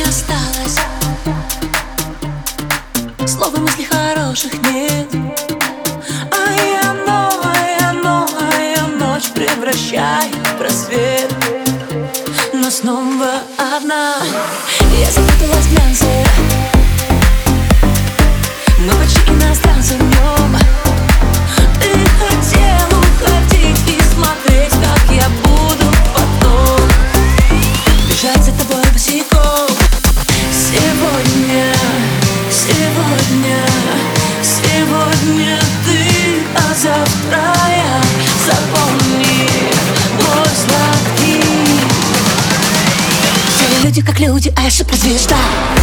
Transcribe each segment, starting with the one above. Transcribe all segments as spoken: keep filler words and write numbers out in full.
осталось, слов и мыслей хороших нет. А я новая, новая ночь превращаю в просвет. Но снова одна, я запуталась в глянце. Мы почти иностранцы в нем. Ты хотел уходить и смотреть, как я буду потом бежать за тобой босиком. Сегодня, сегодня, сегодня ты, а завтра я. Запомни, мой сладкий. Все люди как люди, а я суперзвезда.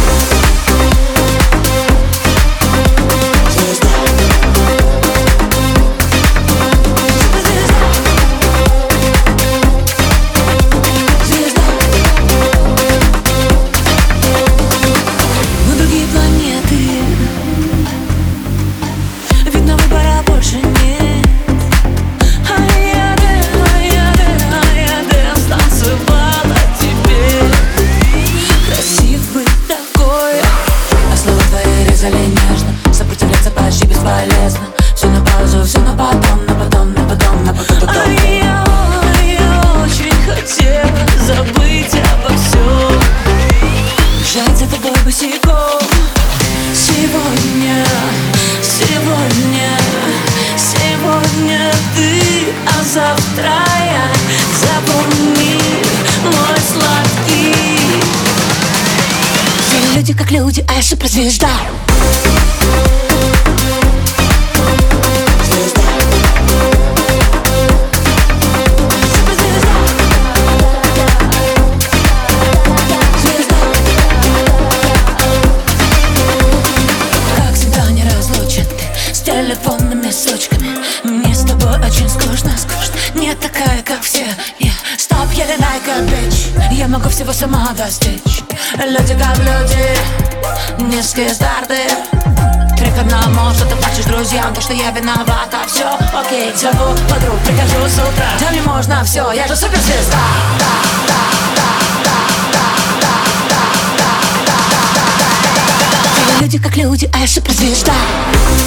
Сопротивляться почти бесполезно. Все на паузу, все на потом, на потом, на потом, на потом, потом. А я, я очень хотела забыть обо всем, бежать за тобой босиком. Сегодня, сегодня, сегодня ты, а завтра я. Запомни, мой сладкий. Все люди как люди, а я суперзвезда. Телефонными сучками. Мне с тобой очень скучно, скучно. Не такая, как все. Yeah. Stop yelling like a bitch. Я могу всего сама достичь. Люди как люди, низкие старты. Три к одному, что ты плачешь друзьям, то что я виновата. Все, окей, зову подруг, прихожу с утра. Да мне можно все, я же суперзвезда. Да, да, да, да, да, да, да, да, да, да, да, да. Люди как люди, а я суперзвезда.